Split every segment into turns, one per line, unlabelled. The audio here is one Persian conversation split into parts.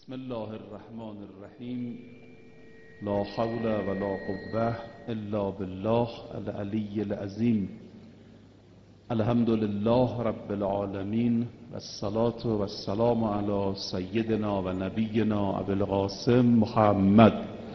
بسم الله الرحمن الرحیم. لا حول ولا قوة الا بالله العلی العظیم. الحمد لله رب العالمین و الصلاة و السلام علی سیدنا و نبینا ابی القاسم محمد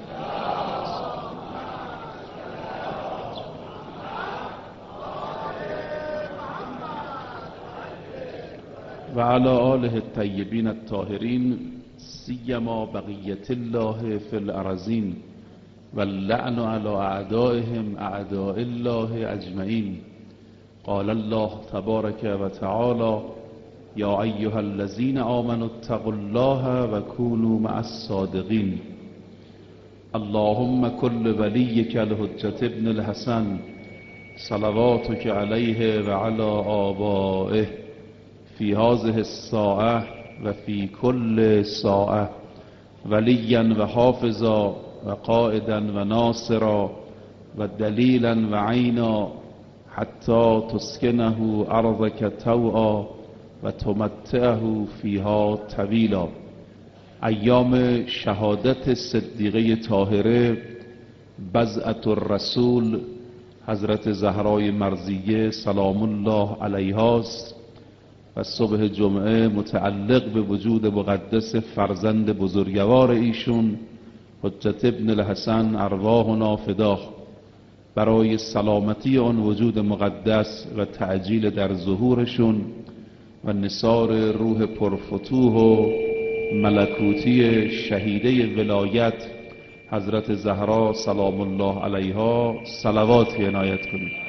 و علی آله الطیبین الطاهرین، سیما بقیت الله فی الارضین و اللعن علی اعدائهم اعداء الله اجمعین. قال الله تبارک و تعالی: یا ایها الذین آمنوا اتقوا الله و کونوا مع الصادقین. اللهم کل ولیک الحجة ابن الحسن صلواتک علیه و علی آبائه فی هذه الساعة و فی کل ساعة ولیا و حافظا و قائدا و ناصرا و دلیلا و عینا حتی تسکنه ارضک طوعا و تمتعه فیها طویلا. ایام شهادت صدیقه طاهره بضعة الرسول حضرت زهرای مرضیه سلام الله علیها است و صبح جمعه متعلق به وجود مقدس فرزند بزرگوار ایشون حجت ابن الحسن ارواحنا فداه. برای سلامتی آن وجود مقدس و تعجیل در ظهورشون و نثار روح پرفتوح و ملکوتی شهیده ولایت حضرت زهرا سلام الله علیها صلواتی عنایت کنید.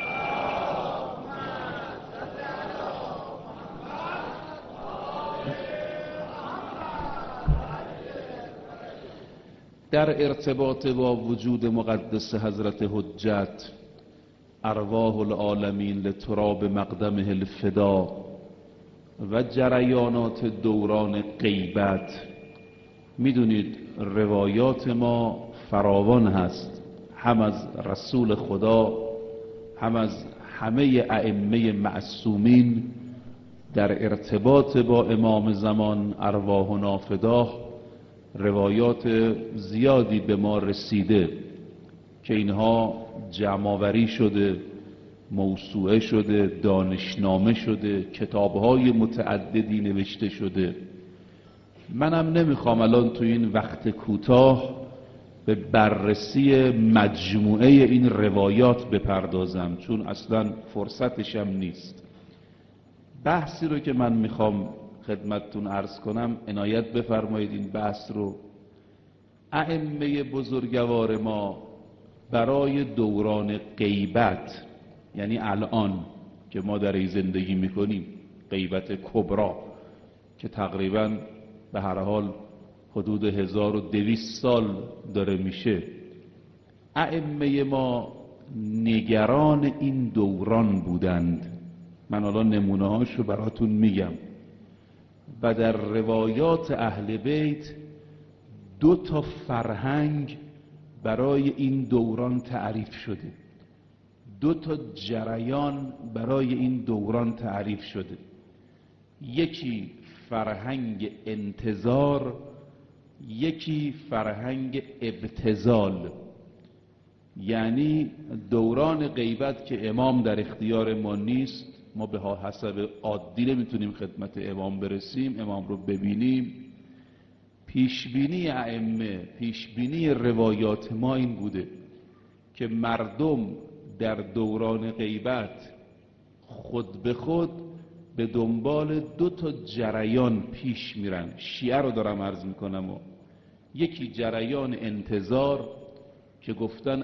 در ارتباط با وجود مقدس حضرت حجت ارواح العالمین لتراب مقدمه الفدا و جریانات دوران غیبت، میدونید روایات ما فراوان هست، هم از رسول خدا هم از همه ائمه معصومین در ارتباط با امام زمان ارواحنا فداه. روایات زیادی به ما رسیده که اینها جمع‌آوری شده، موسوعه شده، دانشنامه شده، کتاب‌های متعددی نوشته شده. منم نمیخوام الان تو این وقت کوتاه به بررسی مجموعه این روایات بپردازم، چون اصلا فرصتشم نیست. بحثی رو که من میخوام خدمتتون عرض کنم، عنایت بفرمایید این بحث رو. ائمه بزرگوار ما برای دوران غیبت، یعنی الان که ما در این زندگی میکنیم، غیبت کبرا که تقریبا به هر حال حدود 1200 سال داره میشه، ائمه ما نگران این دوران بودند. من الان نمونه هاشو براتون میگم. و در روایات اهل بیت 2 فرهنگ برای این دوران تعریف شده، 2 جریان برای این دوران تعریف شده. یکی فرهنگ انتظار، یکی فرهنگ ابتذال. یعنی دوران غیبت که امام در اختیار ما نیست، ما به حسب عادی نمیتونیم خدمت امام برسیم، امام رو ببینیم. پیشبینی ائمه، پیشبینی روایات ما این بوده که مردم در دوران غیبت خود به خود به دنبال 2 جریان پیش میرن. شیعه رو دارم عرض میکنم. یکی جریان انتظار که گفتن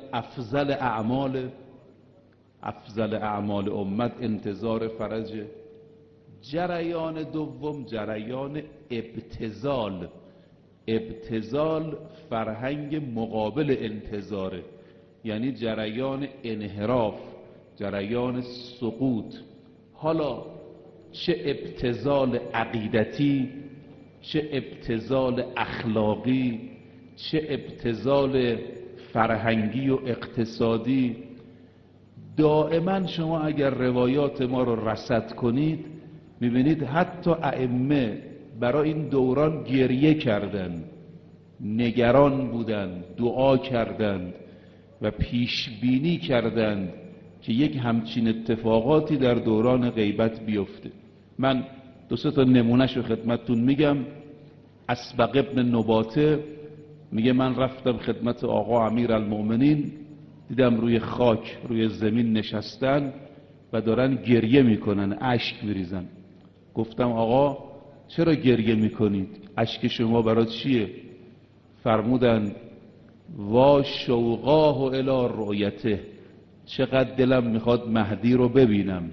افضل اعمال امت انتظار فرجه. جریان دوم جریان ابتذال. ابتذال فرهنگ مقابل انتظاره، یعنی جریان انحراف، جریان سقوط. حالا چه ابتذال عقیدتی، چه ابتذال اخلاقی، چه ابتذال فرهنگی و اقتصادی، دائما شما اگر روایات ما رو رصد کنید میبینید حتی ائمه برای این دوران گریه کردند، نگران بودند، دعا کردند و پیش بینی کردند که یک همچین اتفاقاتی در دوران غیبت بیفته. من دو سه تا نمونهش رو خدمتتون میگم. اسبق ابن نباته میگه من رفتم خدمت آقا امیرالمؤمنین، دیدم روی خاک روی زمین نشستن و دارن گریه میکنن، اشک میریزن. گفتم آقا چرا گریه میکنید؟ اشک شما برای چیه؟ فرمودن وا شوقاه الی رؤیته، چقدر دلم میخواد مهدی رو ببینم.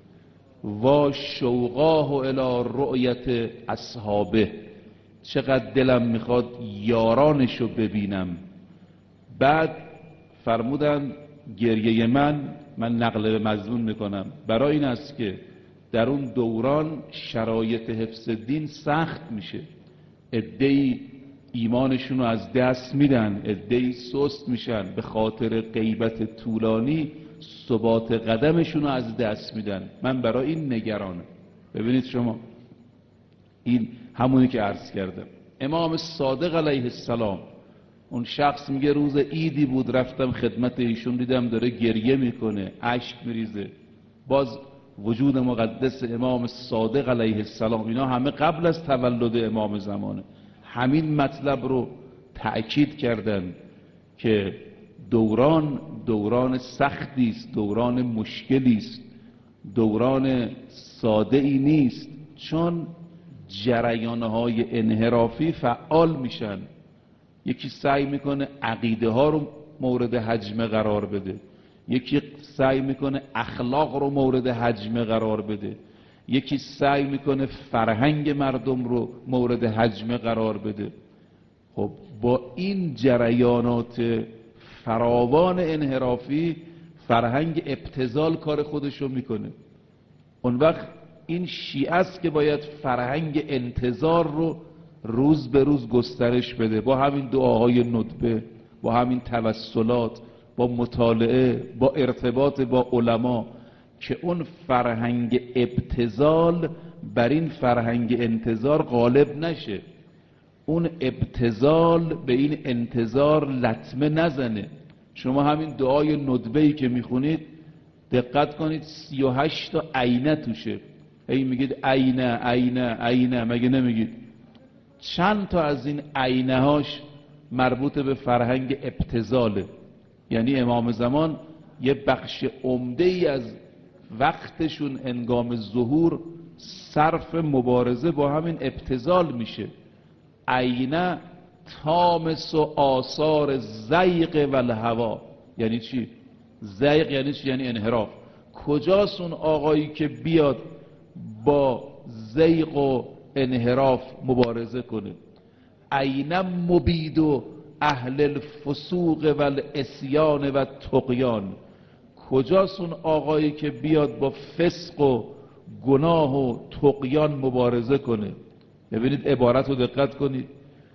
وا شوقاه الی رؤیت اصحابه، چقدر دلم میخواد یارانش رو ببینم. بعد فرمودن گریه من نقل به مضمون میکنم، برای این است که در اون دوران شرایط حفظ دین سخت میشه. عده‌ای ایمانشون رو از دست میدن، عده‌ای سست میشن، به خاطر غیبت طولانی ثبات قدمشون رو از دست میدن. من برای این نگرانم. ببینید شما، این همونی که عرض کردم. امام صادق علیه السلام، اون شخص میگه روز عیدی بود رفتم خدمت ایشون، دیدم داره گریه میکنه، اشک میریزه. باز وجود مقدس امام صادق علیه السلام، اینا همه قبل از تولد امام زمانه، همین مطلب رو تأکید کردن که دوران سختی است، دوران مشکلی است، دوران ساده ای نیست، چون جریانهای انحرافی فعال میشن. یکی سعی میکنه عقیده ها رو مورد هجمه قرار بده، یکی سعی میکنه اخلاق رو مورد هجمه قرار بده، یکی سعی میکنه فرهنگ مردم رو مورد هجمه قرار بده. خب با این جریانات فراوان انحرافی فرهنگ ابتذال کار خودش رو میکنه. اون وقت این شیعه است که باید فرهنگ انتظار رو روز به روز گسترش بده، با همین دعاهای ندبه، با همین توسلات، با مطالعه، با ارتباط با علما، که اون فرهنگ ابتذال بر این فرهنگ انتظار غالب نشه، اون ابتذال به این انتظار لطمه نزنه. شما همین دعای ندبه‌ای که میخونید دقت کنید 38 تا عینه توشه. هی میگید عینه عینه عینه، مگه نمیگید؟ چند تا از این عینه هاش مربوط به فرهنگ ابتذاله. یعنی امام زمان یه بخش عمده ای از وقتشون هنگام ظهور صرف مبارزه با همین ابتذال میشه. عینه تامس و آثار زیغ و الهوا. یعنی چی؟ زیغ یعنی چی؟ یعنی انحراف. کجاست اون آقایی که بیاد با زیغ و انحراف مبارزه کنه؟ عینه مبید و اهل الفسوق و العصیان و طغیان. کجاست اون آقایی که بیاد با فسق و گناه و طغیان مبارزه کنه؟ ببینید عبارت رو دقت کنید.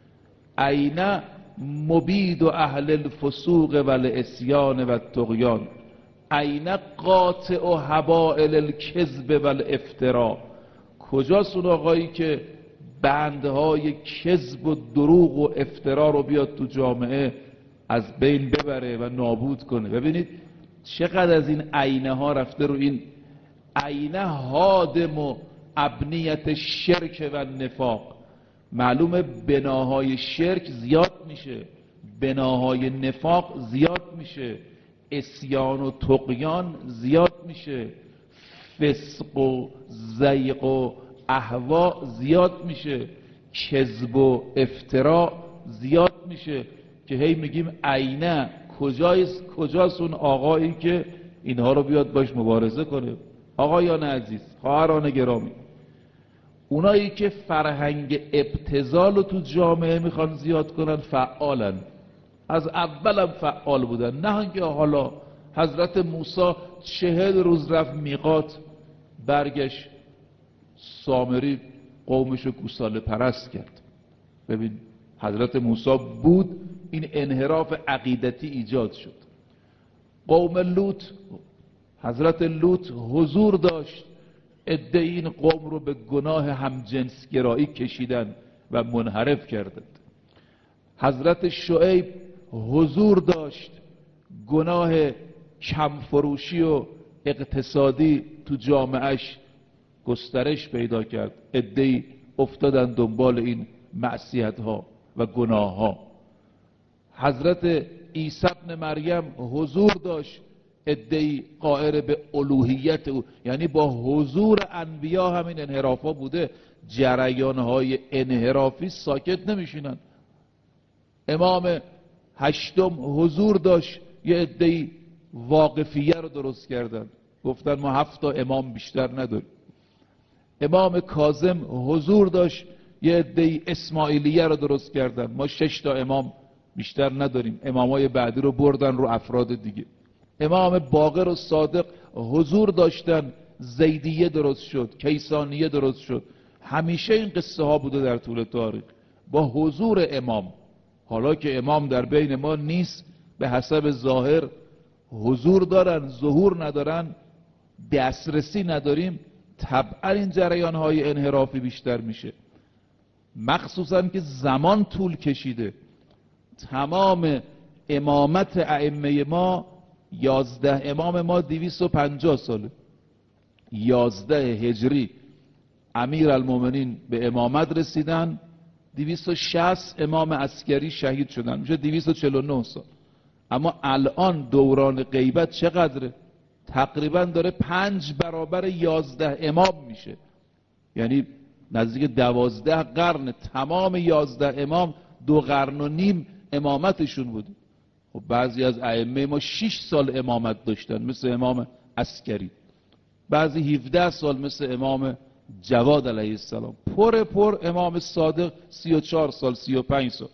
عینه مبید و اهل الفسوق و العصیان و طغیان، عینه قاطع و حبائل الکذب و الافتراء. کجاست اون آقایی که بندهای کذب و دروغ و افترا رو بیاد تو جامعه از بین ببره و نابود کنه؟ ببینید چقدر از این عینه ها رفته رو این. عینه هادم و ابنیت شرک و نفاق. معلومه بناهای شرک زیاد میشه، بناهای نفاق زیاد میشه، عصیان و طغیان زیاد میشه، فسق و زیغ و اهوا زیاد میشه، کذب و افترا زیاد میشه، که هی میگیم عینه کجاست اون آقایی که اینها رو بیاد باش مبارزه کنه؟ آقایان عزیز، خواهران گرامی، اونایی که فرهنگ ابتذال رو تو جامعه میخوان زیاد کنن فعالن، از اولم فعال بودن. نه اینکه حالا حضرت موسی 40 روز رفت میقات، برگشت سامری قومشو گوساله پرست کرد. ببین حضرت موسی بود، این انحراف عقیدتی ایجاد شد. قوم لوط، حضرت لوط حضور داشت، عده این قوم رو به گناه همجنسگرایی کشیدن و منحرف کردند. حضرت شعیب حضور داشت، گناه کمفروشی و اقتصادی تو جامعهش گسترش پیدا کرد، عده‌ای افتادن دنبال این معصیت ها و گناه ها. حضرت عیسی ابن مریم حضور داشت، عده‌ای قائر به الوهیت او، یعنی با حضور انبیا همین انحراف ها بوده. جریان های انحرافی ساکت نمیشینن. امام هشتم حضور داشت، یه عده‌ای واقفیه رو درست کردن، گفتن ما 7 تا امام بیشتر نداریم. امام کاظم حضور داشت، یه عده‌ای اسماعیلیه رو درست کردن، ما 6 تا امام بیشتر نداریم. امامای بعدی رو بردن رو افراد دیگه. امام باقر و صادق حضور داشتن، زیدیه درست شد، کیسانیه درست شد. همیشه این قصه ها بوده در طول تاریخ با حضور امام. حالا که امام در بین ما نیست، به حسب ظاهر حضور دارن، ظهور ندارن، دسترسی نداریم، طبعا این جریان های انحرافی بیشتر میشه. مخصوصا که زمان طول کشیده. تمام امامت ائمه ما 11 امام ما 250 ساله. 11 هجری امیرالمومنین به امامت رسیدن، 260 امام عسکری شهید شدن، میشه 249 سال. اما الان دوران غیبت چقدره؟ تقریبا داره 5 برابر 11 امام میشه، یعنی نزدیک 12 قرن. تمام 11 امام 2.5 قرن امامتشون بوده. خب بعضی از ائمه ما 6 سال امامت داشتن مثل امام عسکری، بعضی 17 سال مثل امام جواد علیه السلام، پر امام صادق 34 سال 35 سال.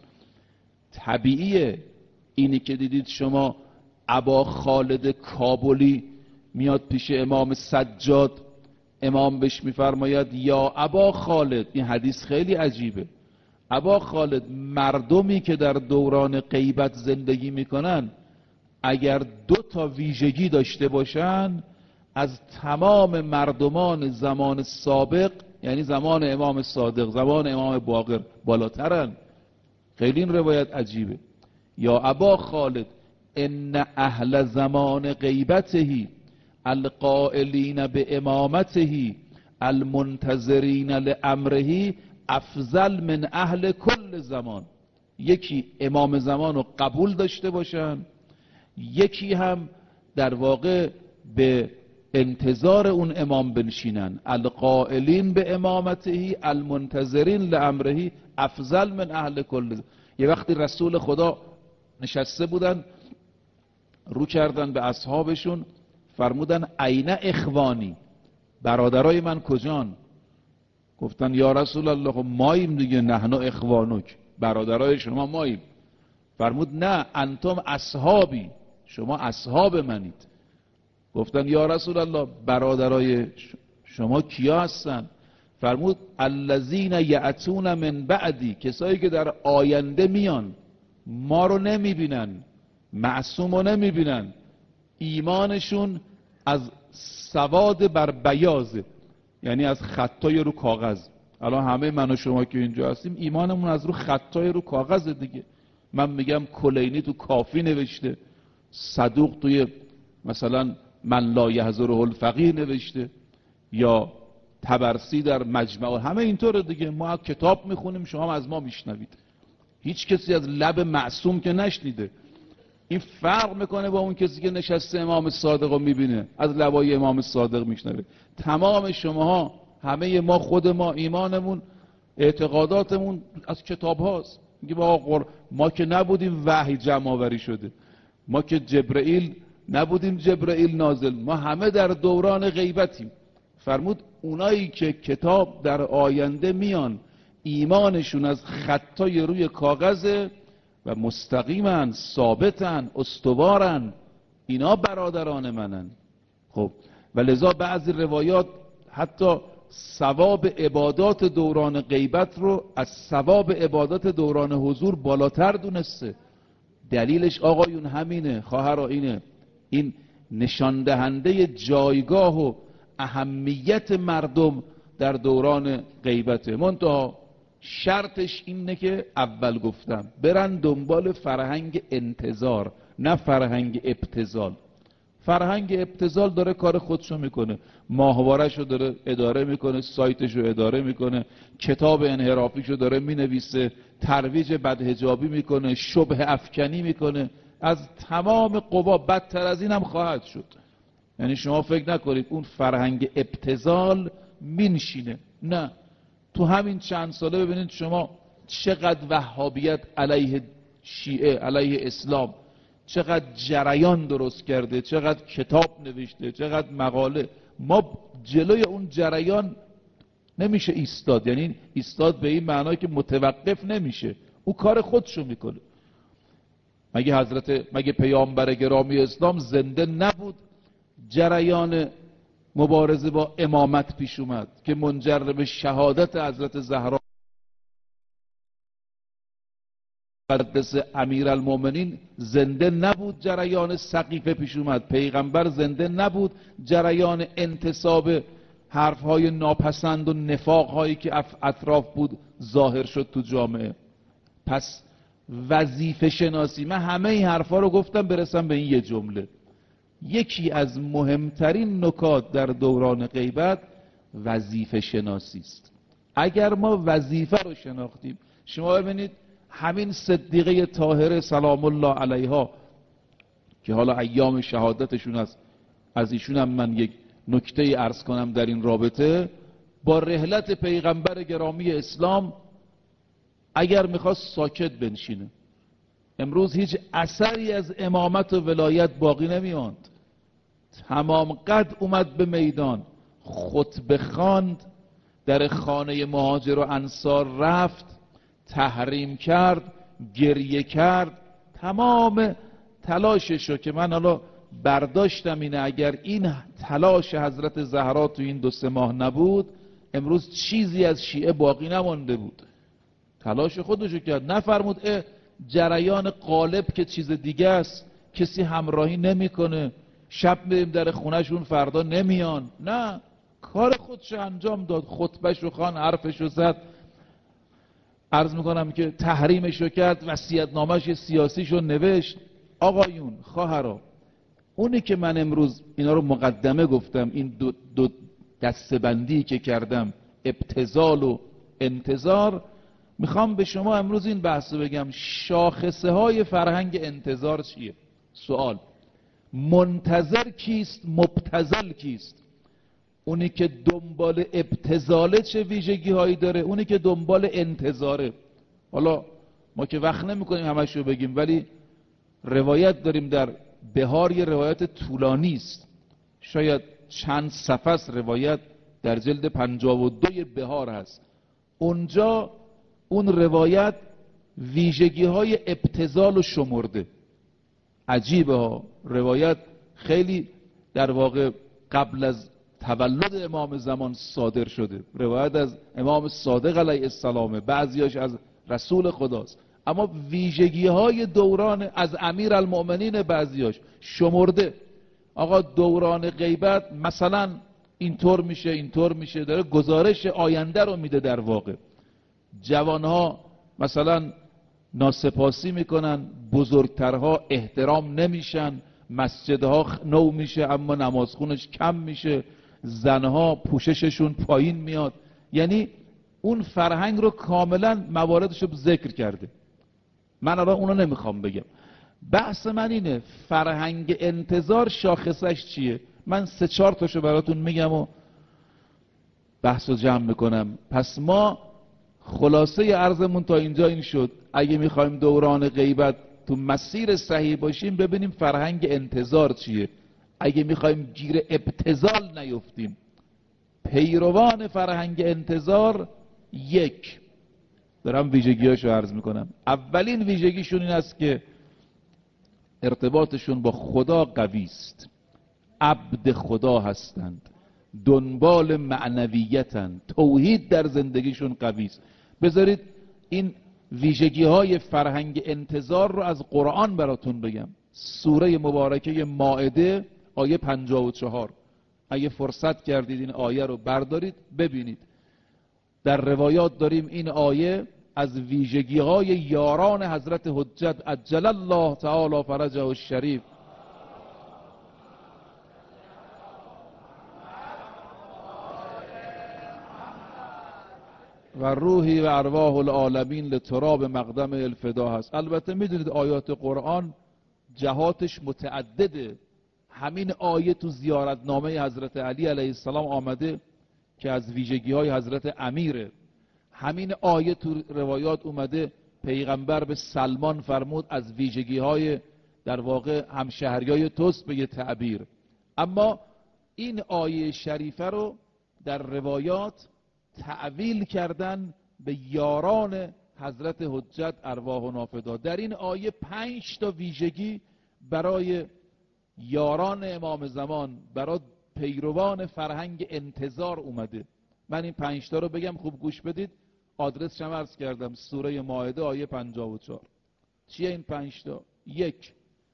طبیعیه اینی که دیدید شما ابا خالد کابلی میاد پیش امام سجاد، امام بهش میفرماید یا ابا خالد، این حدیث خیلی عجیبه، ابا خالد مردمی که در دوران غیبت زندگی میکنن اگر 2 تا ویژگی داشته باشن از تمام مردمان زمان سابق، یعنی زمان امام صادق، زمان امام باقر، بالاترن. خیلی این روایت عجیبه. یا ابا خالد ان اهل زمان غیبته القائلین به امامته المنتظرین لامره افضل من اهل کل زمان. یکی امام زمان رو قبول داشته باشن، یکی هم در واقع به انتظار اون امام بنشینن. القائلین به امامته المنتظرین لامره افضل من اهل کل زمان. یه وقتی رسول خدا نشسته بودن، رو کردن به اصحابشون، فرمودن این اخوانی، برادرای من کجان؟ گفتن یا رسول الله خب ماییم دیگه، نحن اخوانک، برادرای شما ماییم. فرمود نه انتم اصحابی، شما اصحاب منید. گفتن یا رسول الله برادرای شما کیا هستن؟ فرمود الذین یأتون من بعدی، کسایی که در آینده میان، ما رو نمیبینن، معصوم رو نمیبینن، ایمانشون از سواد بر بیاضه، یعنی از خطای رو کاغذ. الان همه من و شما که اینجا هستیم ایمانمون از رو خطای رو کاغذ دیگه. من میگم کلینی تو کافی نوشته، صدوق توی مثلا من لا یحضره الفقیه نوشته، یا طبرسی در مجمع، همه اینطوره دیگه. ما کتاب میخونیم، شما از ما میشنوید. هیچ کسی از لب معصوم که نشنیده. این فرق میکنه با اون کسی که نشسته امام صادق رو میبینه، از لبای امام صادق میشنوه. تمام شماها، همه ما، خود ما، ایمانمون، اعتقاداتمون از کتاب هاست. میگه ما که نبودیم وحی جمع آوری شده، ما که جبرئیل نبودیم جبرئیل نازل، ما همه در دوران غیبتیم. فرمود اونایی که کتاب در آینده میان، ایمانشون از خطای روی کاغذ و مستقیمن، ثابتن، استوارن، اینا برادران منن. خب و لذا بعضی روایات حتی ثواب عبادات دوران غیبت رو از ثواب عبادات دوران حضور بالاتر دونسته. دلیلش آقایون همینه، خواهرها اینه، این نشان دهنده جایگاه و اهمیت مردم در دوران غیبته. منتها شرطش اینه که اول گفتم برن دنبال فرهنگ انتظار، نه فرهنگ ابتذال. فرهنگ ابتذال داره کار خودشو میکنه، ماهوارهشو داره اداره میکنه، سایتشو اداره میکنه، کتاب انحرافیشو داره مینویسه، ترویج بدحجابی میکنه، شبه افکنی میکنه، از تمام قوا بدتر از این هم خواهد شد. یعنی شما فکر نکنید اون فرهنگ ابتذال مینشینه، نه. تو همین چند ساله ببینید شما چقدر وهابیت علیه شیعه، علیه اسلام، چقدر جریان درست کرده، چقدر کتاب نوشته، چقدر مقاله. ما جلوی اون جریان نمیشه ایستاد. یعنی ایستاد به این معنی که متوقف نمیشه، او کار خودشو میکنه. مگه پیامبر گرامی اسلام زنده نبود جریان مبارزه با امامت پیش اومد که منجر به شهادت حضرت زهرا قدس امیرالمومنین؟ زنده نبود جریان سقیفه پیش اومد؟ پیغمبر زنده نبود جریان انتصاب حرفهای ناپسند و نفاقهایی که اطراف بود ظاهر شد تو جامعه؟ پس وظیفه شناسی، من همه این حرفا رو گفتم برسم به این یه جمله. یکی از مهمترین نکات در دوران غیبت وظیفه شناسی است. اگر ما وظیفه رو شناختیم، شما ببینید همین صدیقه طاهره سلام الله علیها که حالا ایام شهادتشون است، از ایشون هم من یک نکته عرض کنم در این رابطه، با رحلت پیغمبر گرامی اسلام اگر میخواست ساکت بنشینه، امروز هیچ اثری از امامت و ولایت باقی نمیاند، تمام قد اومد به میدان، خطبه خواند، در خانه مهاجر و انصار رفت، تحریم کرد، گریه کرد، تمام تلاششو که من حالا برداشتم اینه اگر این تلاش حضرت زهرا تو این 2-3 ماه نبود امروز چیزی از شیعه باقی نمانده بود. تلاش خودشو کرد، نفرمود جریان غالب که چیز دیگه است، کسی همراهی نمیکنه، شب بریم در خونهشون فردا نمیان، نه، کار خودشو انجام داد، خطبهشو خوان، حرفشو زد، عرض میکنم که تحریمشو کرد، وصیت‌نامه‌ش سیاسیشو نوشت. آقایون، خواهرا، اونی که من امروز اینا رو مقدمه گفتم، این دو دسته‌بندی که کردم، ابتذال و انتظار، میخوام به شما امروز این بحث رو بگم. شاخصه های فرهنگ انتظار چیه؟ سوال. منتظر کیست؟ مبتذل کیست؟ اونی که دنبال ابتذاله چه ویژگی هایی داره؟ اونی که دنبال انتظاره. حالا ما که وقت نمی کنیم همش رو بگیم، ولی روایت داریم در بهار، یه روایت طولانی است، شاید چند صفحه است روایت، در جلد 52 بهار هست. اونجا اون روایت ویژگی های ابتذال رو شمرده. عجیبه ها، روایت خیلی در واقع قبل از تولد امام زمان صادر شده، روایت از امام صادق علیه السلام، بعضیاش از رسول خداست، اما ویژگی های دوران از امیرالمؤمنین بعضیاش شمرده. آقا دوران غیبت مثلا اینطور میشه، اینطور میشه، داره گزارش آینده رو میده. در واقع جوانها مثلا ناسپاسی میکنن، بزرگترها احترام نمیشن، مسجدها نو میشه اما نمازخونش کم میشه، زنها پوشششون پایین میاد. یعنی اون فرهنگ رو کاملا مواردش رو ذکر کرده. من الان اونو نمیخوام بگم. بحث من اینه فرهنگ انتظار شاخصش چیه. من 3-4 تاشو براتون میگم و بحث رو جمع میکنم. پس ما خلاصه عرضمون تا اینجا این شد، اگه میخوایم دوران غیبت تو مسیر صحیح باشیم ببینیم فرهنگ انتظار چیه. اگه میخوایم گیر ابتذال نیفتیم، پیروان فرهنگ انتظار، یک، دارم ویژگیاشو عرض میکنم. اولین ویژگیشون این است که ارتباطشون با خدا قوی است، عبد خدا هستند، دنبال معنویتن، توحید در زندگیشون قوی است. بذارید این ویژگی های فرهنگ انتظار رو از قرآن براتون بگم. سوره مبارکه مائده آیه 54، اگه فرصت کردید این آیه رو بردارید ببینید. در روایات داریم این آیه از ویژگی های یاران حضرت حجت عجل الله تعالی فرجه الشریف و روحی و ارواح العالمین لتراب مقدم الفدا هست. البته میدونید آیات قرآن جهاتش متعدده. همین آیه تو زیارتنامه حضرت علی علیه السلام آمده که از ویژگی های حضرت امیره. همین آیه تو روایات اومده پیغمبر به سلمان فرمود از ویژگی های در واقع همشهریای توست به یه تعبیر. اما این آیه شریفه رو در روایات تعویل کردن به یاران حضرت حجت ارواح و نافدا. در این آیه 5 تا ویژگی برای یاران امام زمان، برای پیروان فرهنگ انتظار اومده. من این 5 تا رو بگم خوب گوش بدید. آدرس شم عرض کردم سوره مائده آیه 54. چیه این 5 تا؟ 1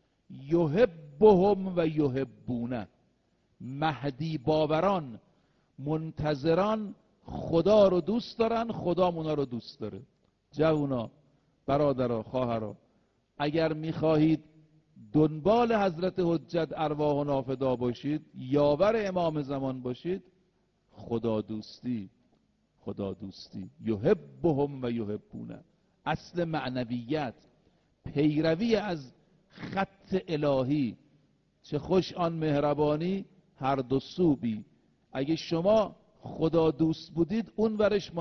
یحبهم و یحبونه، مهدی باوران منتظران خدا رو دوست دارن، خدا اونا رو دوست داره. جوونا، برادرها، خواهرها، اگر میخواهید دنبال حضرت حجت ارواح و نافدا باشید، یاور امام زمان باشید، خدا دوستی، خدا دوستی. یحبهم و یحبونه، اصل معنویت، پیروی از خط الهی. چه خوش آن مهربانی هر دو سو بی. اگه شما خدا دوست بودید اون ورش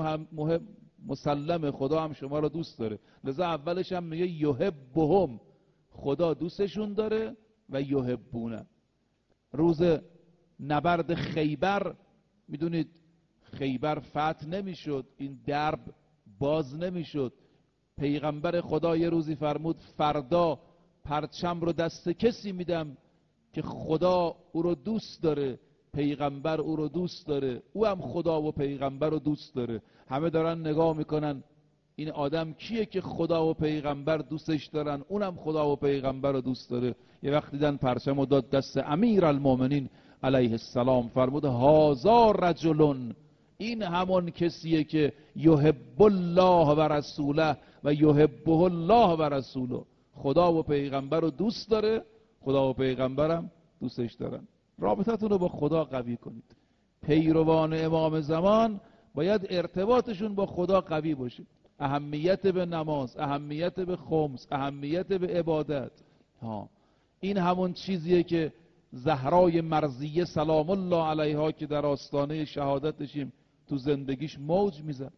مسلمه، خدا هم شما رو دوست داره. لذا اولش هم میگه یحبهم، خدا دوستشون داره و یحبونه. روز نبرد خیبر میدونید خیبر فتح نمیشد، این درب باز نمیشد. پیغمبر خدا یه روزی فرمود فردا پرچم رو دست کسی میدم که خدا او رو دوست داره، پیغمبر او رو دوست داره، او هم خدا و پیغمبر رو دوست داره. همه دارن نگاه میکنن این آدم کیه که خدا و پیغمبر دوستش دارن، اونم خدا و پیغمبر رو دوست داره. یه وقت دیدن پرچم و داد دست امیر المؤمنین علیه السلام، فرمود هازا رجلون، این همون کسیه که یحب الله و رسوله و یحبه الله و رسوله، خدا و پیغمبر رو دوست داره، خدا و پیغمبرم دوستش دارن. رابطتون رو با خدا قوی کنید. پیروان امام زمان باید ارتباطشون با خدا قوی باشه. اهمیت به نماز، اهمیت به خمس، اهمیت به عبادت. این همون چیزیه که زهرای مرضیه سلام الله علیها که در آستانه شهادتشیم تو زندگیش موج میزد.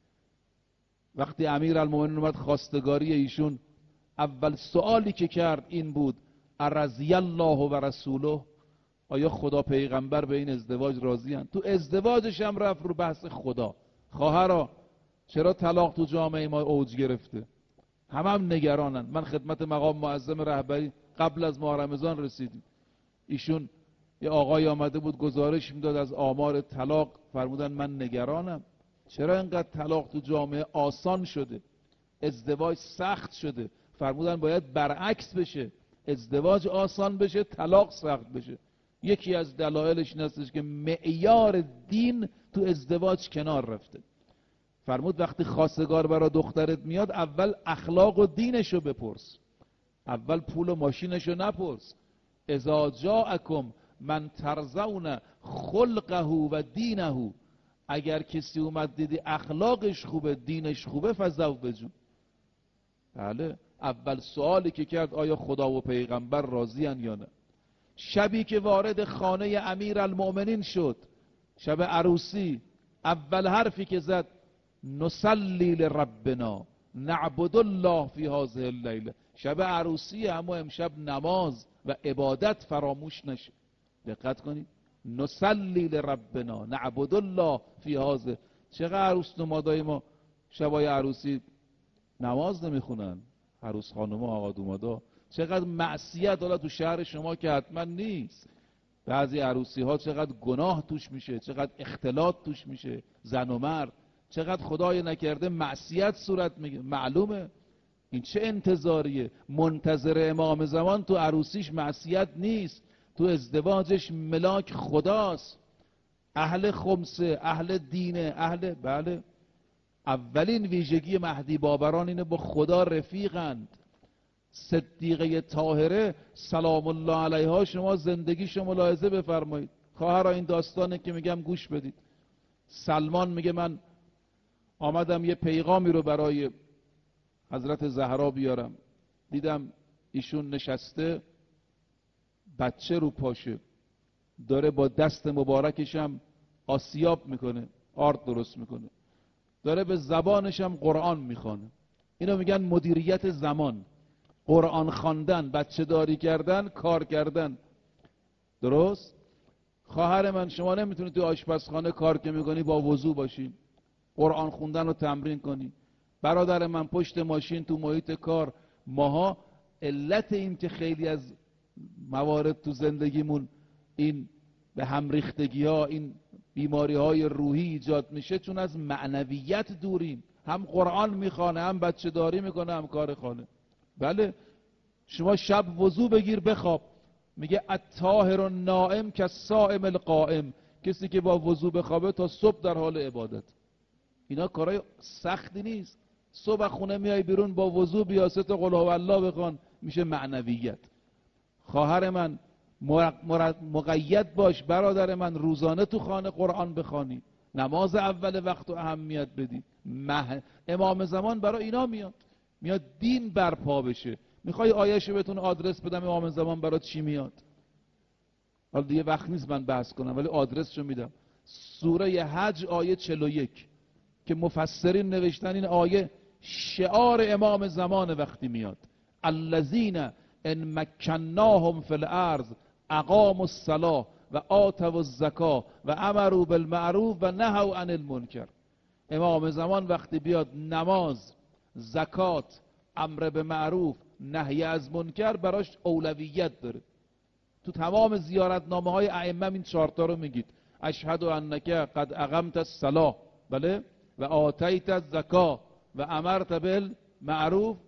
وقتی امیر المؤمنین اومد خواستگاری ایشون، اول سوالی که کرد این بود ارضی الله و رسوله، آیا خدا پیغمبر به این ازدواج راضی هستند؟ تو ازدواجش هم رفت رو بحث خدا. خواهرا چرا طلاق تو جامعه ما اوج گرفته؟ هم نگرانن. من خدمت مقام معظم رهبری قبل از ماه رمضان رسیدیم، ایشون یه آقای آمده بود گزارش میداد از آمار طلاق، فرمودن من نگرانم چرا اینقدر طلاق تو جامعه آسان شده، ازدواج سخت شده. فرمودن باید برعکس بشه، ازدواج آسان بشه، طلاق سخت بشه. یکی از دلایلش این هستش که معیار دین تو ازدواج کنار رفته. فرمود وقتی خواستگار برای دخترت میاد اول اخلاق و دینشو بپرس، اول پول و ماشینشو نپرس. اذا جاءکم من ترضون خلقه و دینه، اگر کسی اومد دیدی اخلاقش خوبه دینش خوبه فزوجو. بله، اول سوالی که کرد آیا خدا و پیغمبر راضی ان یا نه. شبی که وارد خانه امیر المؤمنین شد، شب عروسی، اول حرفی که زد نصلی لربنا نعبد الله فی هذه اللیله. شب عروسی، اما امشب نماز و عبادت فراموش نشه. دقت کنید، نصلی لربنا نعبد الله فی هذه. چقدر عروس نمادای ما شبای عروسی نماز نمیخونن، عروس خانوما آقا دومادا. چقدر معصیت حالا تو شهر شما که حتما نیست، بعضی عروسی ها چقدر گناه توش میشه، چقدر اختلاط توش میشه، زن و مرد، چقدر خدای نکرده معصیت صورت میگه. معلومه این چه انتظاریه؟ منتظر امام زمان تو عروسیش معصیت نیست، تو ازدواجش ملاک خداست، اهل خمسه، اهل دینه، اهل بله. اولین ویژگی مهدی بابران اینه با خدا رفیقند. صدیقه طاهره سلام الله علیها شما زندگیشو ملاحظه بفرمایید. خواهرها این داستانه که میگم گوش بدید. سلمان میگه من آمدم یه پیغامی رو برای حضرت زهرا بیارم، دیدم ایشون نشسته، بچه رو پاشه، داره با دست مبارکشم آسیاب میکنه، آرد درست میکنه، داره به زبانشم قرآن میخوانه. اینو میگن مدیریت زمان، قرآن خواندن، بچه داری کردن، کار کردن. درست؟ خواهر من شما نمیتونید تو آشپزخانه کار که میکنی با وضو باشی، قرآن خوندن رو تمرین کنی. برادر من پشت ماشین تو محیط کار. ماها علت این که خیلی از موارد تو زندگیمون این به هم ریختگی ها، این بیماری های روحی ایجاد میشه، چون از معنویت دوریم. هم قرآن میخوانه، هم بچه داری میکنه، هم کار خانه. بله، شما شب وضو بگیر بخواب. میگه الطاهر النائم کالصائم القائم، کسی که با وضو بخوابه تا صبح در حال عبادت. اینا کارای سختی نیست. صبح خونه میای بیرون با وضو بیاست قل هو الله بخوان، میشه معنویت. خواهر من مقید باش، برادر من روزانه تو خانه قرآن بخوانی، نماز اول وقت و اهمیت بدی. امام زمان برای اینا میاد دین برپا بشه. میخوای آیه‌شو بهتون آدرس بدم امام زمان برات چی میاد؟ حالا دیگه وقت نیست من بحث کنم ولی آدرسشو میدم. سوره حج آیه 41 که مفسرین نوشتن این آیه شعار امام زمان وقتی میاد، الذین ان مکناهم فی الارض اقاموا الصلاة و آتوا الزکاة و امروا بالمعروف و نهوا عن المنکر. امام زمان وقتی بیاد نماز، زکات، امر به معروف، نهی از منکر براش اولویت داره. تو تمام زیارتنامه های ائمه این 4 تا رو میگید. اشهد انک قد اقمت الصلاة، بله، و آتیت الزکاة و امرت بالمعروف.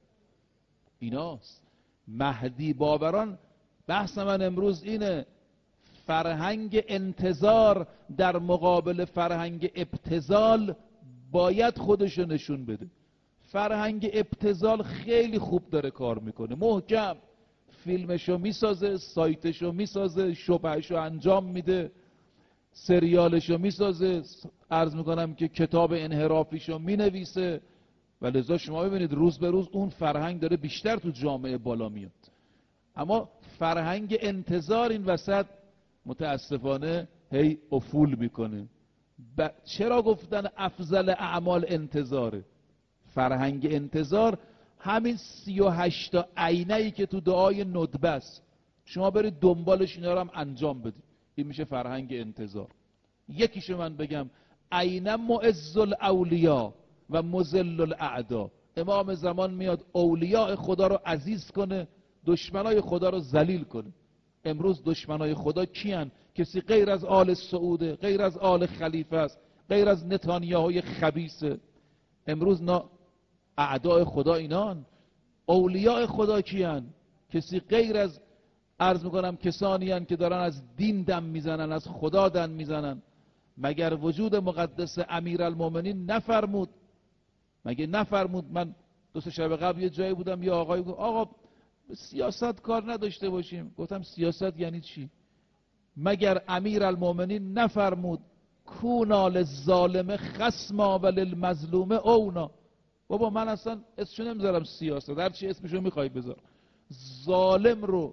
ایناست. مهدی بابران بحث من امروز اینه، فرهنگ انتظار در مقابل فرهنگ ابتذال باید خودشو نشون بده. فرهنگ ابتذال خیلی خوب داره کار میکنه، محکم فیلمشو میسازه، سایتشو میسازه، شبهشو انجام میده، سریالشو میسازه، عرض میکنم که کتاب انحرافیشو مینویسه. و لذا شما ببینید روز به روز اون فرهنگ داره بیشتر تو جامعه بالا میاد. اما فرهنگ انتظار این وسط متاسفانه هی افول میکنه. چرا گفتن افضل اعمال انتظاره؟ فرهنگ انتظار همین 38 تا عینه‌ای که تو دعای ندبه است، شما برید دنبالش اینا رو هم انجام بدید، این میشه فرهنگ انتظار. یکیشو من بگم، عین معز الاولیا و مذل الاعدا. امام زمان میاد اولیاء خدا رو عزیز کنه، دشمنای خدا رو ذلیل کنه. امروز دشمنای خدا کیان؟ کسی غیر از آل سعوده، غیر از آل خلیفه است، غیر از نتانیاهوی خبیثه. امروز اعداء خدا اینان. اولیاء خدا کیان؟ کسی غیر از عرض میکنم کسانی هن که دارن از دین دم میزنن، از خدا دم میزنن. مگر وجود مقدس امیرالمومنین نفرمود؟ مگه نفرمود؟ من 2 شب قبل یه جایی بودم، یه آقایی گفت آقا سیاست کار نداشته باشیم. گفتم سیاست یعنی چی؟ مگر امیرالمومنین نفرمود کونا للظالم خصما و للمظلوم اونا؟ بابا من اصلا اسمشو نمیذارم سیاست، هر چی اسمشو میخوای بذار. ظالم رو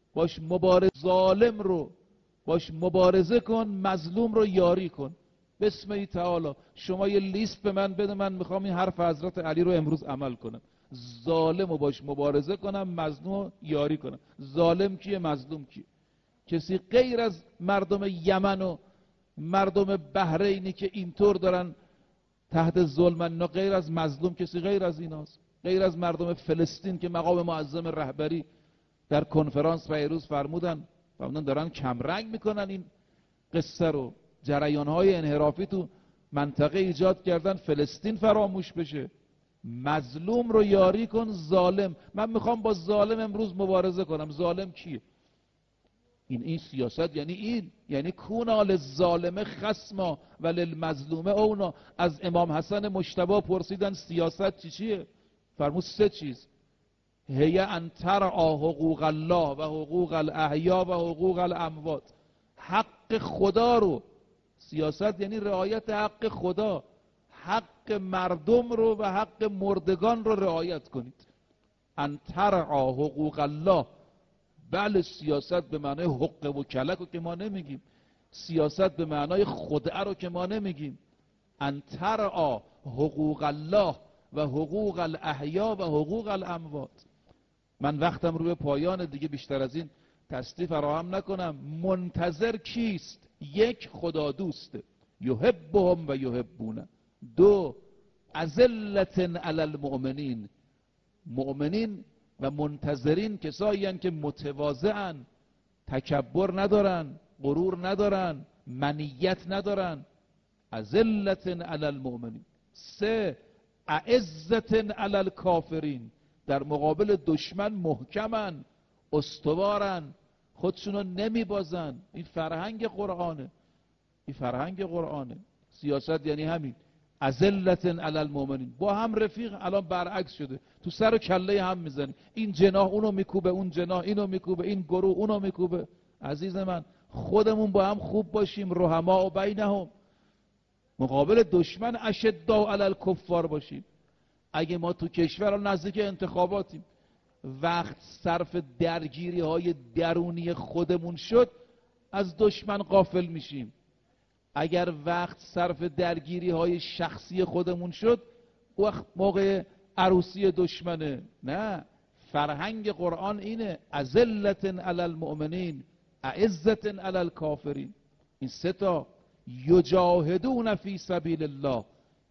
باش مبارزه کن، مظلوم رو یاری کن. بسم الله تعالی. شما یه لیست به من بده، من میخوام این حرف حضرت علی رو امروز عمل کنم. ظالم رو باش مبارزه کنم، مظلوم رو یاری کنم. ظالم کیه؟ مظلوم کیه؟ کسی غیر از مردم یمن و مردم بحرینی که اینطور دارن تحت ظلم، نه غیر از مظلوم کسی غیر از ایناست. غیر از مردم فلسطین که مقام معظم رهبری در کنفرانس پیروز فرمودن دارن کمرنگ میکنن این قصه رو، جریانهای انحرافی تو منطقه ایجاد کردن، فلسطین فراموش بشه. مظلوم رو یاری کن، ظالم. من میخوام با ظالم امروز مبارزه کنم. ظالم کیه؟ این سیاست یعنی کونا للظالم خصما و للمظلوم اونا. از امام حسن مجتبی پرسیدن سیاست چیه؟ فرمود 3 چیز: هی ان ترعی حقوق الله و حقوق الاحیا و حقوق الاموات. حق خدا رو، سیاست یعنی رعایت حق خدا، حق مردم رو و حق مردگان رو رعایت کنید. ان ترعی حقوق الله. بله سیاست به معنای حق و کلک رو که ما نمیگیم، سیاست به معنای خدعه رو که ما نمیگیم. ان ترعی حقوق الله و حقوق الاحیا و حقوق الاموات. من وقتم رو به پایان، دیگه بیشتر از این تصدیق فراهم نکنم. منتظر کیست؟ 1 خدا دوسته، یحبهم و یحبونه. 2 اذلة علی المؤمنین. مؤمنین و منتظرین کسایی هستند که متواضعن، تکبر ندارن، غرور ندارن، منیت ندارن. اذلة علی المؤمنین. 3 اعزة علی الکافرین. در مقابل دشمن محکمن، استوارن، خودشونو نمیبازن. این فرهنگ قرآنه، این فرهنگ قرآنه. سیاست یعنی همین، اذلة علی المؤمنین. با هم رفیق. الان برعکس شده، تو سر و کله هم میزنی، این جناح اونو میکوبه، اون جناح اینو میکوبه، این گروه اونو میکوبه. عزیز من، خودمون با هم خوب باشیم، رحماء بینهم، مقابل دشمن اشداء علی الکفار باشیم. اگه ما تو کشور نزدیک انتخاباتیم، وقت صرف درگیری های درونی خودمون شد، از دشمن غافل میشیم. اگر وقت صرف درگیری های شخصی خودمون شد، وقت موقع عروسی دشمنه. نه، فرهنگ قرآن اینه: اذلة علی المؤمنین اعزة علی الکافرین. این 3 تا. یجاهدون فی سبیل الله.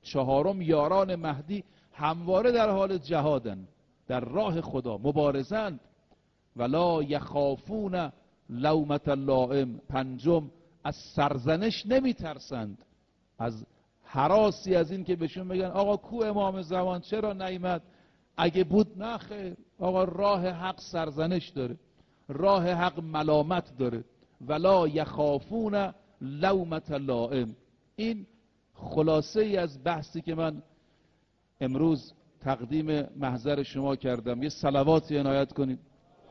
4 یاران مهدی همواره در حال جهادن، در راه خدا مبارزند. ولا یخافون لومة اللائم. 5 از سرزنش نمی ترسند، از هراسی از این که بهشون بگن آقا کو امام زمان، چرا نیامد؟ اگه بود نه خیر. آقا راه حق سرزنش داره، راه حق ملامت داره. ولا یخافون لومة لائم. این خلاصه ای از بحثی که من امروز تقدیم محضر شما کردم. یه صلواتی عنایت کنید.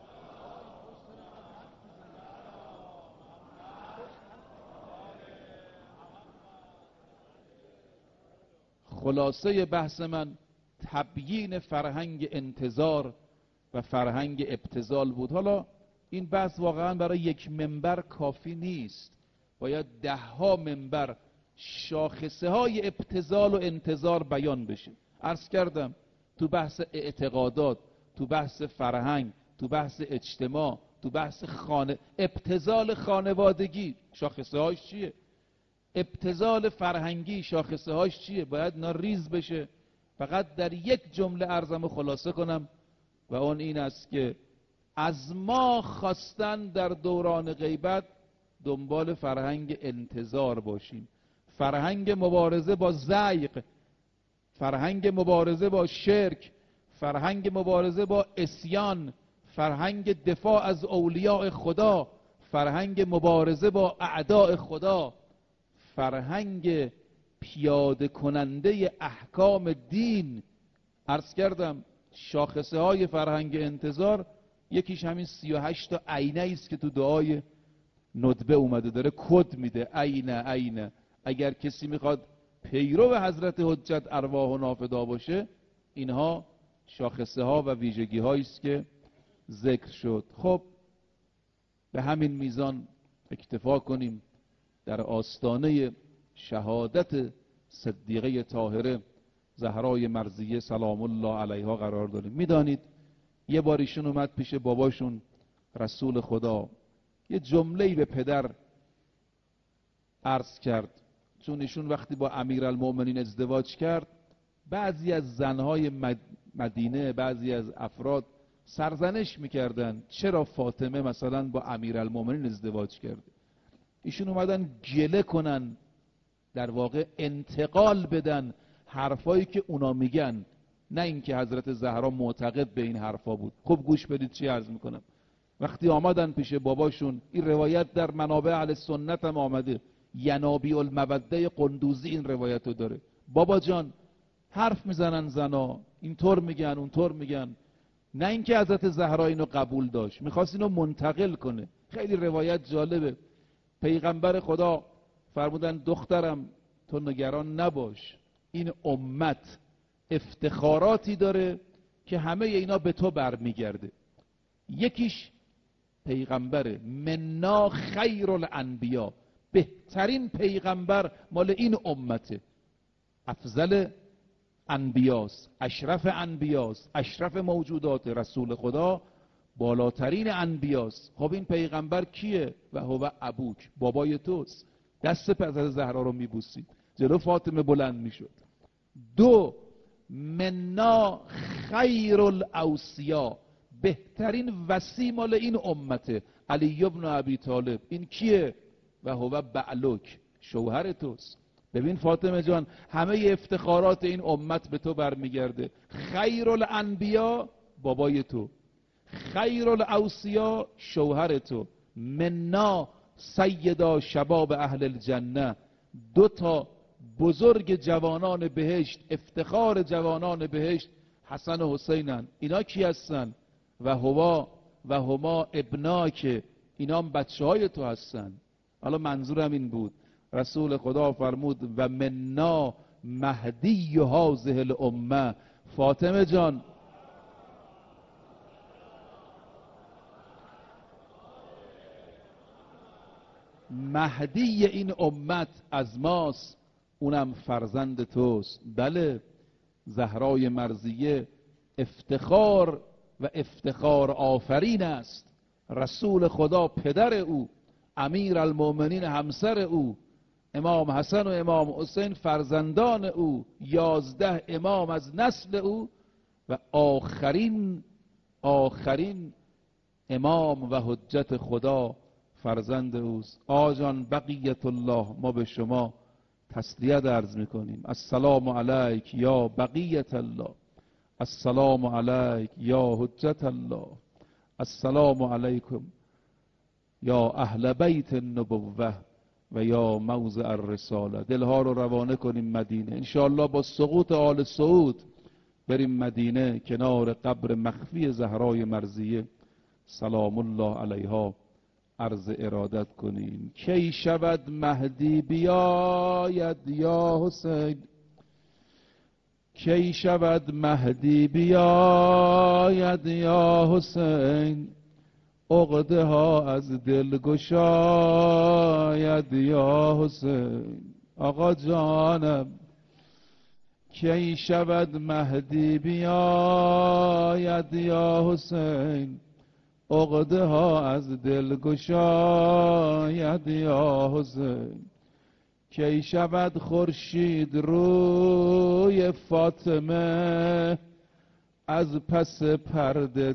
خلاصه بحث من تبیین فرهنگ انتظار و فرهنگ ابتذال بود. حالا این بحث واقعا برای 1 منبر کافی نیست، باید 10 منبر شاخصه های ابتذال و انتظار بیان بشه. عرض کردم تو بحث اعتقادات، تو بحث فرهنگ، تو بحث اجتماع، تو بحث ابتذال خانوادگی شاخصه هاش چیه؟ ابتذال فرهنگی شاخصه هاش چیه؟ باید اینا ریز بشه. فقط در 1 جمله عرضم خلاصه کنم و اون این است که از ما خواستن در دوران غیبت دنبال فرهنگ انتظار باشیم، فرهنگ مبارزه با زیغ، فرهنگ مبارزه با شرک، فرهنگ مبارزه با عصیان، فرهنگ دفاع از اولیاء خدا، فرهنگ مبارزه با اعداء خدا، فرهنگ پیاده کننده احکام دین. عرض کردم شاخصه های فرهنگ انتظار یکیش همین 38 تا عینه است که تو دعای ندبه اومده، داره کد میده: عینه. اگر کسی میخواد پیرو حضرت حجت ارواح و نافدا باشه، اینها شاخصه ها و ویژگی هایی است که ذکر شد. خب به همین میزان اکتفا کنیم. در آستانه شهادت صدیقه طاهره زهرای مرضیه سلام الله علیها قرار داریم. میدانید یه بار ایشون اومد پیش باباشون رسول خدا، یه جمله‌ای به پدر عرض کرد. چون ایشون وقتی با امیرالمؤمنین ازدواج کرد، بعضی از زنهای مدینه، بعضی از افراد سرزنش میکردن چرا فاطمه مثلا با امیرالمؤمنین ازدواج کرده. ایشون اومدن گله کنن، در واقع انتقال بدن حرفایی که اونا میگن، نه اینکه حضرت زهرا معتقد به این حرفا بود. خب گوش بدید چی عرض میکنم. وقتی آمدن پیش باباشون، این روایت در منابع اهل سنت هم آمده، ینابی الموده قندوزی این روایت رو داره. بابا جان حرف میزنن زنا، اینطور میگن اونطور میگن. نه اینکه حضرت زهرا اینو قبول داشت، میخواست اینو منتقل کنه. خیلی روایت جالبه. پیغمبر خدا فرمودن دخترم تو نگران نباش، این امت افتخاراتی داره که همه اینا به تو برمیگرده. یکیش پیغمبره، منا خیر الانبیا، بهترین پیغمبر مال این امته، افضل انبیاست، اشرف انبیاست، اشرف موجودات، رسول خدا بالاترین انبیاست. خب این پیغمبر کیه؟ و هو ابوک، بابای توست. دست پسر زهرا رو میبوسید، جلو فاطمه بلند میشد. دو، منا خیر الاوصیا، بهترین وصی مال این امته، علی ابن ابی طالب. این کیه؟ و هو بعلک، شوهر توست. ببین فاطمه جان، همه افتخارات این امت به تو برمیگرده. خیر الانبیا بابای تو، خیر الاوصیا شوهر تو، منا سیدا شباب اهل الجنه، دو تا بزرگ جوانان بهشت، افتخار جوانان بهشت، حسن و حسینن. اینا کی هستن؟ و هما ابناک، اینا هم بچه های تو هستن. حالا منظورم این بود، رسول خدا فرمود و منا مهدی هذه الامه. فاطمه جان مهدی این امت از ماست، اونم فرزند توست. بله، زهرای مرضیه افتخار و افتخار آفرین است. رسول خدا پدر او، امیر المؤمنین همسر او، امام حسن و امام حسین فرزندان او، 11 امام از نسل او و آخرین امام و حجت خدا فرزند اوست. آجان بقیت الله، ما به شما تسلیت عرض میکنیم. السلام علیک یا بقیت الله، السلام علیک یا حجت الله، السلام علیکم یا اهل بیت النبوه و یا موضع الرساله. دلها رو روانه کنیم مدینه، انشاءالله با سقوط آل سعود بریم مدینه کنار قبر مخفی زهرای مرضیه سلام الله علیها عرض ارادت کنیم. کی شود مهدی بیاید یا حسین، کی شود مهدی بیاید یا حسین، عقده ها از دل گشاید یا حسین. آقا جانم کی شود مهدی بیاید یا حسین، عقده ها از دل گشاید یا حسین. کی شود خورشید روی فاطمه، از پس پرده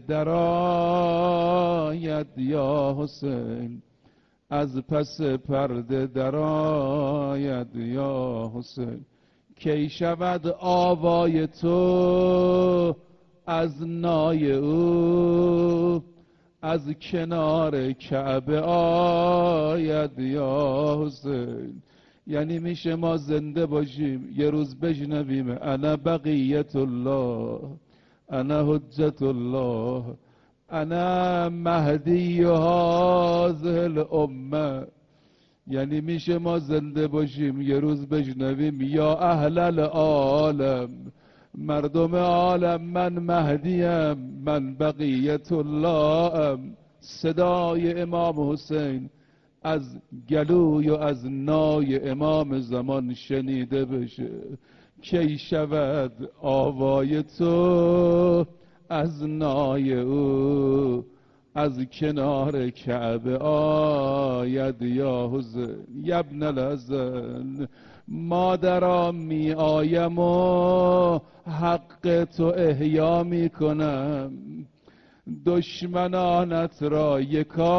درآید یا حسین، از پس پرده درآید یا حسین. کی شود آوای تو از نای او، از کنار کعبه آید یا حسین. یعنی میشه ما زنده باشیم یه روز بشنویم انا بقیت الله، انا حجت الله، انا مهدی هذه الامه. یعنی میشه ما زنده باشیم یه روز بشنویم یا اهل العالم، مردم عالم، من مهدیم، من بقیت الله. صدای امام حسین از گلوی و از نای امام زمان شنیده بشه. کی شود آوای تو از نای او، از کنار کعبه آید یا حسین. یبن الحسن مادرم می آیم و حق تو احیا می کنم، دشمنانت را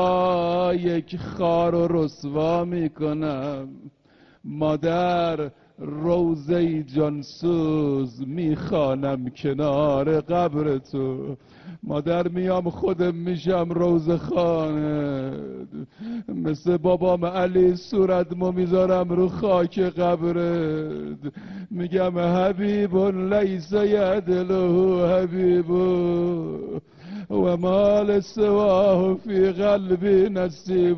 یکا یک خار و رسوا می کنم. مادر روضه جانسوز میخوانم کنار قبر تو. مادر میام خودم میشم روضه خانه، مثل بابام علی صورتمو میذارم رو خاک قبرت، میگم حبیب لیس یعدله حبیب و مال سواه فی قلبی نصیب.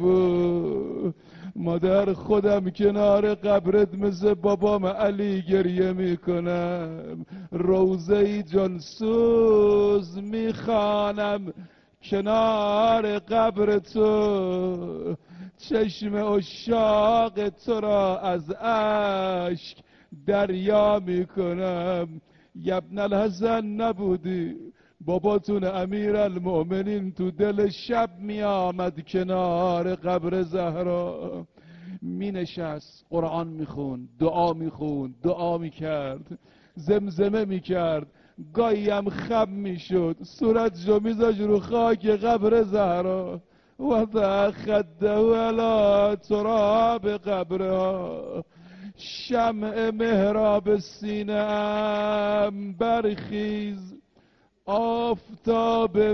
مادر خودم کنار قبرت مثل بابام علی گریه میکنم، روضه جانسوز میخوانم کنار قبر تو. چشم عشاق تو را از اشک دریا میکنم. یبن الحسن نبودی باباتون امیرالمؤمنین تو دل شب می آمد کنار قبر زهرا، می نشست قرآن می خوند، دعا می خوند، دعا می کرد، زمزمه می کرد، گاهی هم خم می شد صورتشو می زاش رو خاک قبر زهرا و خده علی تراب قبرها. شمع محراب سینه ام برخیز، آفتاب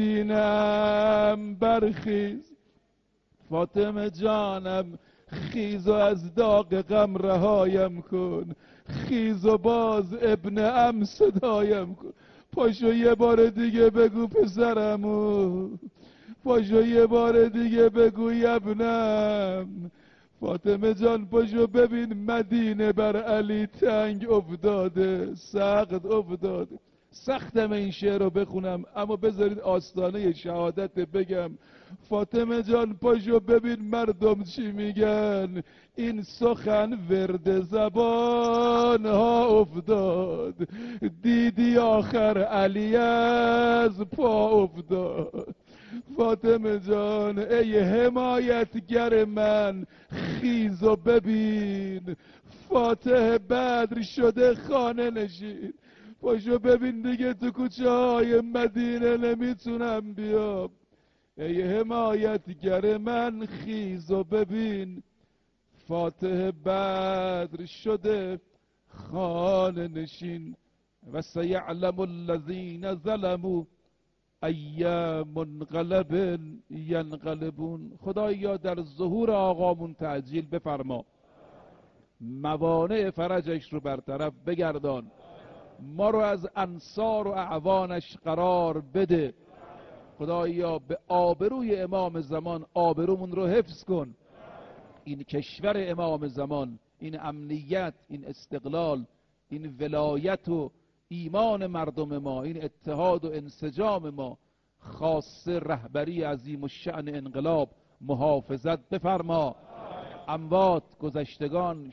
مدینم برخیز. فاطمه جانم خیز و از داغ غم رهایم کن، خیز و باز ابن ام صدایم کن. پاشو یه بار دیگه بگو پسرمو، پاشو یه بار دیگه بگو ابنم. فاطمه جان پاشو ببین مدینه بر علی تنگ افتاده، سخت افتاده. سختم این شعر رو بخونم اما بذارید آستانه شهادت بگم. فاطمه جان پاشو ببین مردم چی میگن، این سخن ورد زبان ها افتاد، دیدی آخر علی از پا افتاد. فاطمه جان ای حمایتگر من خیز و ببین، فاتح بدر شده خانه نشین. پاشو ببین دیگه تو کوچه های مدینه نمیتونم بیام. ای حمایتگر من خیز و ببین، فاتح بدر شده خانه نشین. و سیعلم الذین ظلموا ای منقلب ینقلبون. خدایا در ظهور آقامون تعجیل بفرما، موانع فرجش رو برطرف بگردان، ما رو از انصار و اعوانش قرار بده. خدایا به آبروی امام زمان آبرومون رو حفظ کن. این کشور امام زمان، این امنیت، این استقلال، این ولایت و ایمان مردم ما، این اتحاد و انسجام ما، خاصه رهبری عظیم الشأن انقلاب محافظت بفرما. اموات، گذشتگان،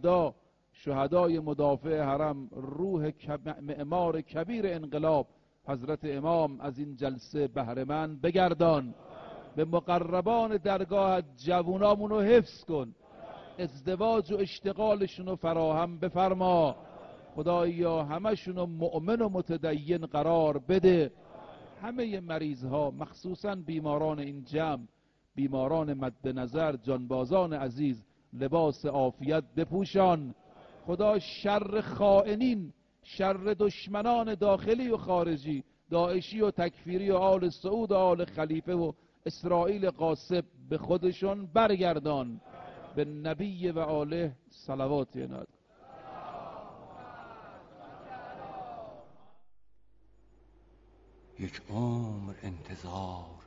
شهدای مدافع حرم، روح معمار کبیر انقلاب حضرت امام از این جلسه بهره‌مند بگردان. به مقربان درگاه جوونامون رو حفظ کن، ازدواج و اشتغالشون رو فراهم بفرما. خدایا همشون رو مؤمن و متدین قرار بده. همه مریض ها مخصوصا بیماران این جمع، بیماران مد نظر، جانبازان عزیز، لباس عافیت بپوشان. خدا شر خائنین، شر دشمنان داخلی و خارجی، داعشی و تکفیری و آل سعود و آل خلیفه و اسرائیل قاصب به خودشون برگردان. به نبی و آله صلوات یناد.
یک عمر انتظار